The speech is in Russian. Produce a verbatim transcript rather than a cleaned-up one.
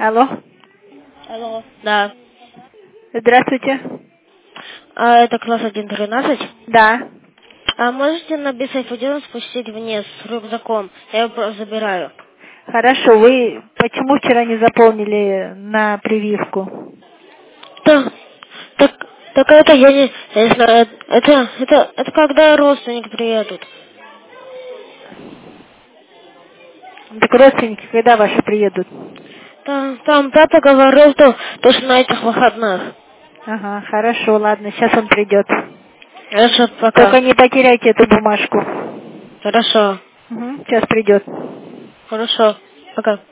Алло. Алло. Да. Здравствуйте. А это класс один тринадцать? Да. А можете на бисайфудион спустить вниз с рюкзаком? Я его просто забираю. Хорошо. Вы почему вчера не заполнили на прививку? Так, так, так это я не, я не знаю, это, это, это когда родственники приедут. Так родственники когда ваши приедут? Там, там папа говорил, что, то, что на этих выходных. Ага, хорошо, ладно, сейчас он придет. Хорошо, пока. Только не потеряйте эту бумажку. Хорошо. Угу, сейчас придет. Хорошо. Пока.